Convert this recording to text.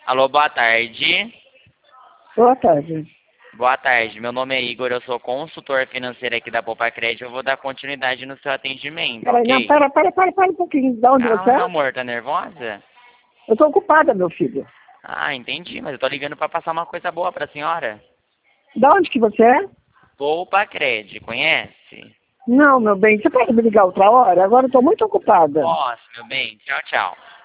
Alô, boa tarde. Boa tarde. Boa tarde, meu nome é Igor, eu sou consultor financeiro aqui da Poupa Crédito. Eu vou dar continuidade no seu atendimento, Peraí, não, ok? para um pouquinho. De onde você Calma, meu é? amor, tá nervosa? Eu tô ocupada, meu filho. Ah, entendi, mas eu tô ligando pra passar uma coisa boa pra senhora. Da onde que você é? Poupa Crédito, conhece? Não, meu bem, você pode me ligar outra hora? Agora eu tô muito ocupada. Posso, meu bem. Tchau, tchau.